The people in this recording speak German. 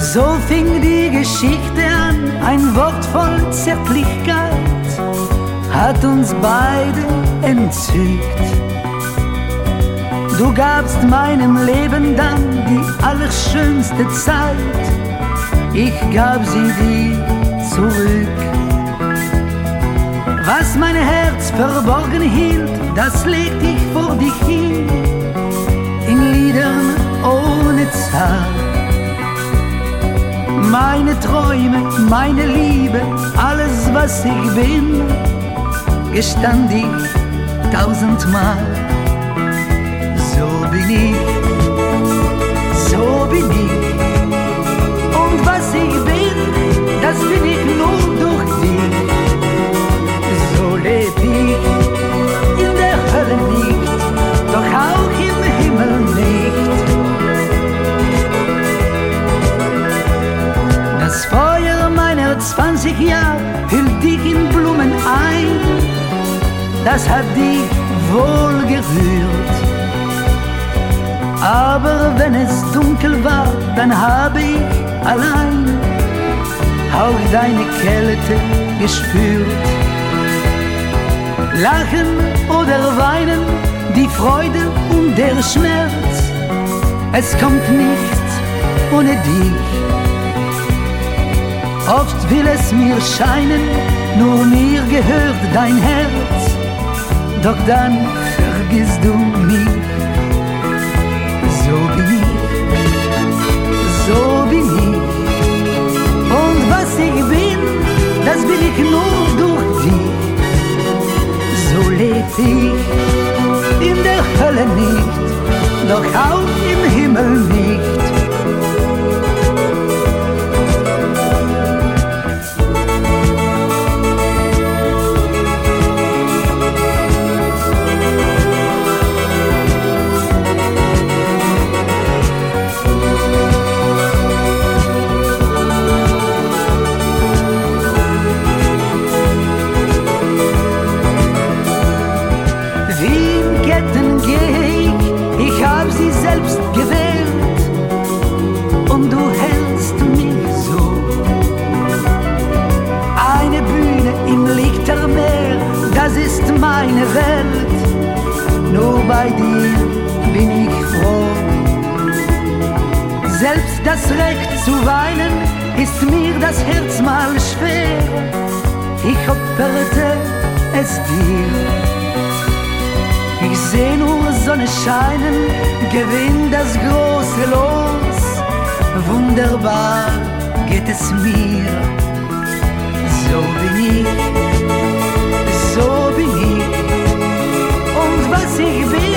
So fing die Geschichte an, ein Wort voll Zärtlichkeit hat uns beide entzückt. Du gabst meinem Leben dann die allerschönste Zeit, ich gab sie dir zurück. Was mein Herz verborgen hielt, das legte ich vor dich hin, in Liedern ohne Zahl. Meine Träume, meine Liebe, alles was ich bin, gestand ich 1000-mal. So bin ich, so bin ich. Und was ich bin, das bin ich nur durch dich. So leb ich in der Hölle nicht, doch auch im Himmel nicht. Das Feuer meiner 20 Jahre hüllt dich in Blumen ein, das hat dich wohl gerührt. Aber wenn es dunkel war, dann habe ich allein auch deine Kälte gespürt. Lachen oder weinen, die Freude und der Schmerz, es kommt nicht ohne dich. Oft will es mir scheinen, nur mir gehört dein Herz, doch dann vergisst du mich. So bin ich, so bin ich. Und was ich bin, das bin ich nur durch dich. So leb ich in der Hölle nicht, doch auch im Himmel nicht. Ich hab sie selbst gewählt und du hältst mich so. Eine Bühne im Lichtermeer, das ist meine Welt. Nur bei dir bin ich froh. Selbst das Recht zu weinen ist mir das Herz mal schwer. Ich opferte es dir. Ich seh nur Sonne scheinen, gewinn das große Los. Wunderbar geht es mir. So bin ich, so bin ich. Und was ich will,